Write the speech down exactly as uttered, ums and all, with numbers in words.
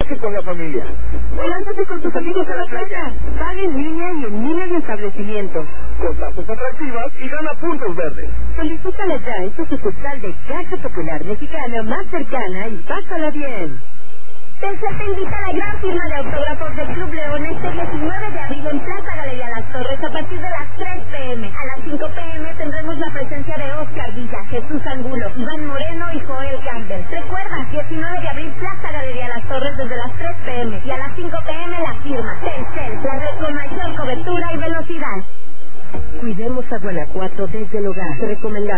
viaje con la familia. O lánzate con tus amigos a la playa. Paga en línea y en miles de establecimientos. Con tasas atractivas y gana puntos verdes. Solicítala ya en tu sucursal de Caja Popular Mexicana más cercana y pásala bien. Telcel te invita a la gran firma de autógrafos del Club León este diecinueve de abril en Plaza Galería Las Torres a partir de las tres pe eme. A las cinco pe eme tendremos la presencia de Oscar Villa, Jesús Angulo, Iván Moreno y Joel Campbell. Recuerda, diecinueve de abril, Plaza Galería Las Torres desde las tres pe eme y a las cinco pe eme la firma. Telcel, la red con mayor cobertura y velocidad. Cuidemos a Guanajuato desde el hogar. Recomendamos.